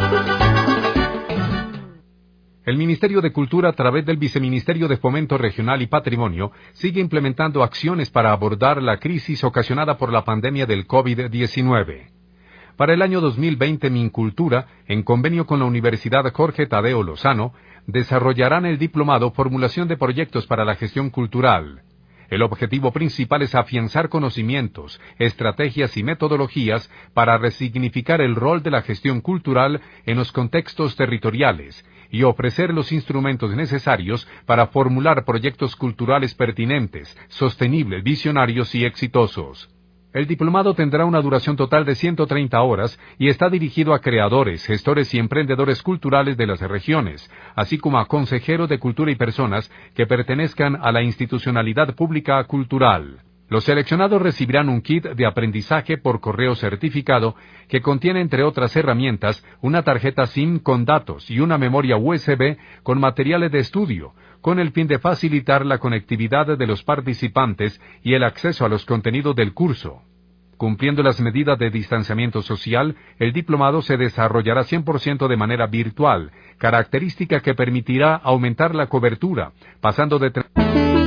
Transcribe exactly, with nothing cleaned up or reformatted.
El Ministerio de Cultura, a través del Viceministerio de Fomento Regional y Patrimonio, sigue implementando acciones para abordar la crisis ocasionada por la pandemia del COVID diecinueve. Para el año dos mil veinte, Mincultura, en convenio con la Universidad Jorge Tadeo Lozano, desarrollarán el diplomado Formulación de Proyectos para la Gestión Cultural. El objetivo principal es afianzar conocimientos, estrategias y metodologías para resignificar el rol de la gestión cultural en los contextos territoriales y ofrecer los instrumentos necesarios para formular proyectos culturales pertinentes, sostenibles, visionarios y exitosos. El diplomado tendrá una duración total de ciento treinta horas y está dirigido a creadores, gestores y emprendedores culturales de las regiones, así como a consejeros de cultura y personas que pertenezcan a la institucionalidad pública cultural. Los seleccionados recibirán un kit de aprendizaje por correo certificado que contiene, entre otras herramientas, una tarjeta SIM con datos y una memoria U S B con materiales de estudio, con el fin de facilitar la conectividad de los participantes y el acceso a los contenidos del curso. Cumpliendo las medidas de distanciamiento social, el diplomado se desarrollará cien por ciento de manera virtual, característica que permitirá aumentar la cobertura, pasando de...